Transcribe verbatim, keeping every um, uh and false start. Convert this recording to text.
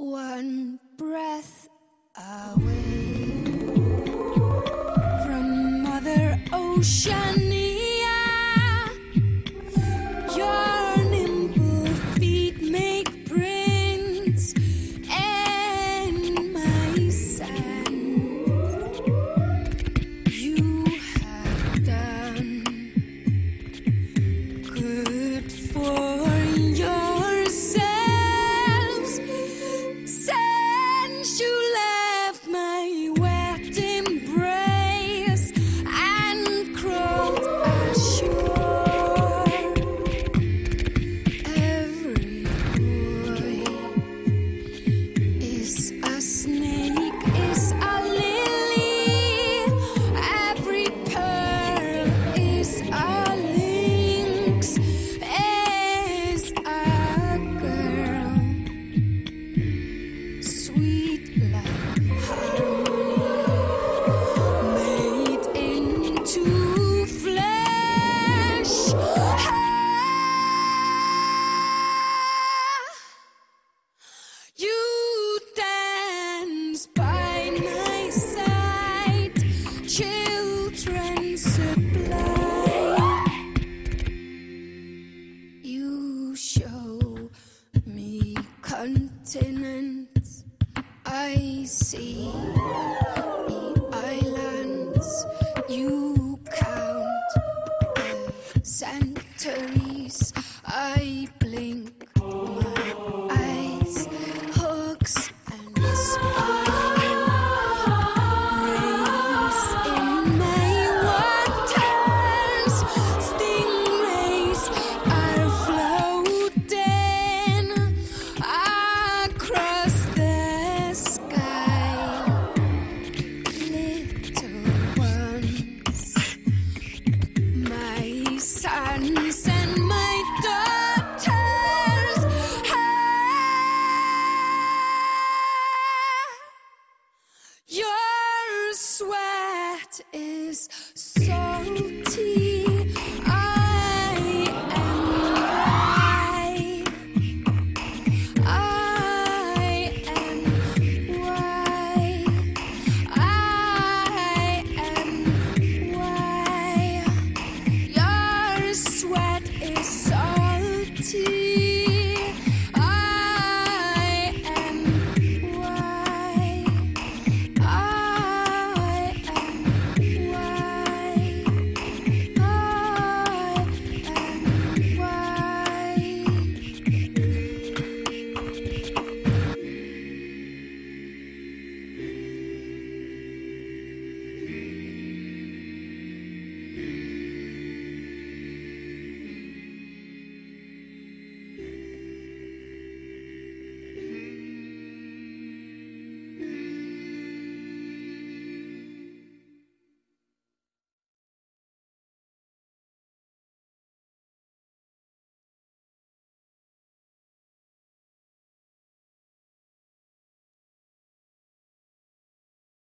One breath away from Mother Oceania, your nimble feet make prints in my sand. You have done good for yourselves since you left my wet embrace and crawled ashore. Every boy is a snake, is a lily. Every pearl is a lynx, is a girl. Sweet like harmony made into flesh. You dance by my side, children supply. You show me continents I see.